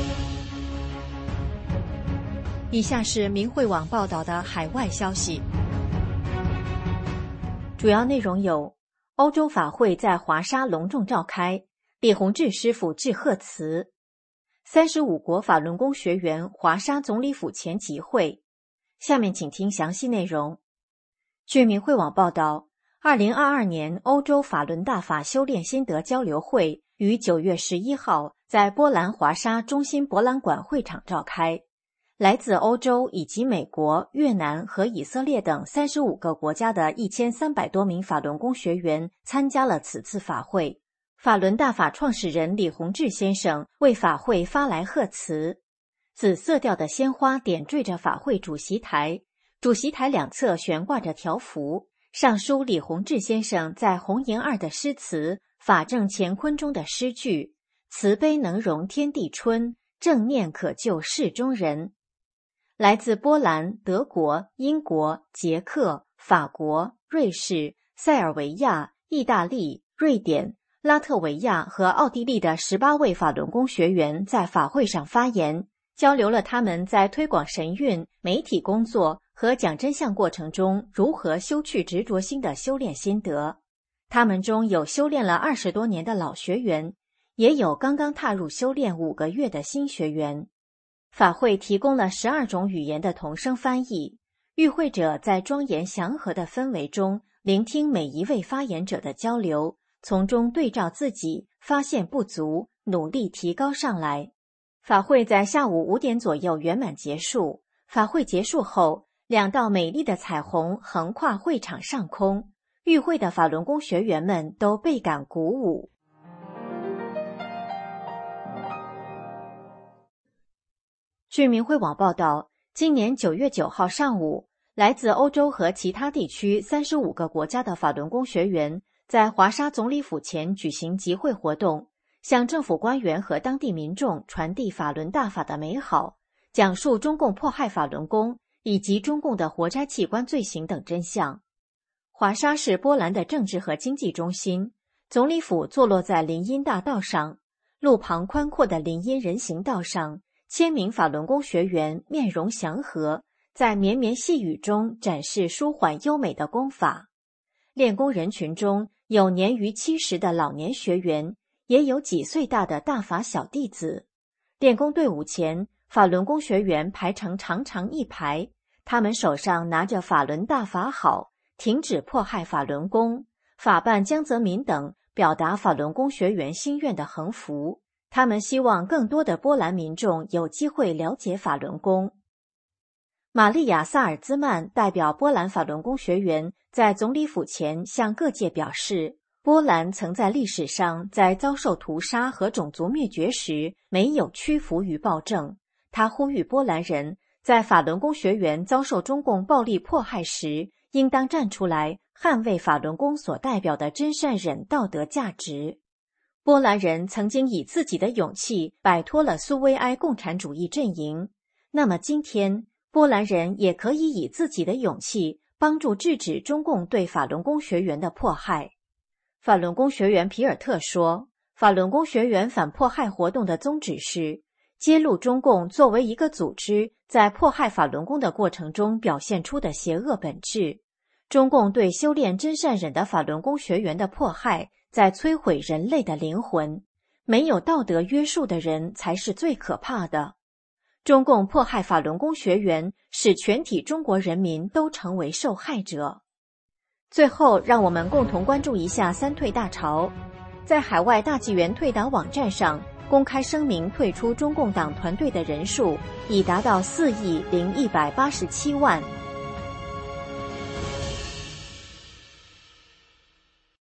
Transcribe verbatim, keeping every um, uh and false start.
以下是明慧网报道的海外消息，主要内容有：欧洲法会在华沙隆重召开，李洪志师傅致贺词；三十五国法轮功学员华沙总理府前集会。下面请听详细内容。据明慧网报道，二零二二年欧洲法轮大法修炼心得交流会于九月十一号在波兰华沙中心博览馆会场召开。来自欧洲以及美国、越南和以色列等三十五个国家的一千三百多名法轮功学员参加了此次法会。法轮大法创始人李洪志先生为法会发来贺词。紫色调的鲜花点缀着法会主席台，主席台两侧悬挂着条幅，上书李洪志先生在红岩二的诗词《法正乾坤》中的诗句：慈悲能容天地春，正念可救世中人。来自波兰、德国、英国、捷克、法国、瑞士、塞尔维亚、意大利、瑞典、拉脱维亚和奥地利的十八位法轮功学员在法会上发言，交流了他们在推广神韵、媒体工作和讲真相过程中如何修去执着心的修炼心得。他们中有修炼了二十多年的老学员，也有刚刚踏入修炼五个月的新学员。法会提供了十二种语言的同声翻译，与会者在庄严祥和的氛围中聆听每一位发言者的交流，从中对照自己，发现不足，努力提高上来。法会在下午五点左右圆满结束。法会结束后，两道美丽的彩虹横跨会场上空，与会的法轮功学员们都倍感鼓舞。据明慧网报道，今年九月九号上午，来自欧洲和其他地区三十五个国家的法轮功学员在华沙总理府前举行集会活动，向政府官员和当地民众传递法轮大法的美好，讲述中共迫害法轮功以及中共的活摘器官罪行等真相。华沙是波兰的政治和经济中心，总理府坐落在林荫大道上，路旁宽阔的林荫人行道上，千名法轮功学员面容祥和，在绵绵细雨中展示舒缓优美的功法。练功人群中有年逾七十的老年学员，也有几岁大的大法小弟子。练功队伍前，法轮功学员排成长长一排，他们手上拿着法轮大法好、停止迫害法轮功、法办江泽民等表达法轮功学员心愿的横幅。他们希望更多的波兰民众有机会了解法轮功。玛丽亚·萨尔兹曼代表波兰法轮功学员在总理府前向各界表示，波兰曾在历史上在遭受屠杀和种族灭绝时没有屈服于暴政。他呼吁波兰人在法轮功学员遭受中共暴力迫害时，应当站出来捍卫法轮功所代表的真善忍道德价值。波兰人曾经以自己的勇气摆脱了苏维埃共产主义阵营，那么今天波兰人也可以以自己的勇气帮助制止中共对法轮功学员的迫害。法轮功学员皮尔特说，法轮功学员反迫害活动的宗旨是揭露中共作为一个组织在迫害法轮功的过程中表现出的邪恶本质。中共对修炼真善忍的法轮功学员的迫害在摧毁人类的灵魂，没有道德约束的人才是最可怕的。中共迫害法轮功学员，使全体中国人民都成为受害者。最后，让我们共同关注一下三退大潮。在海外大纪元退党网站上公开声明退出中共党团队的人数已达到四亿零一百八十七万。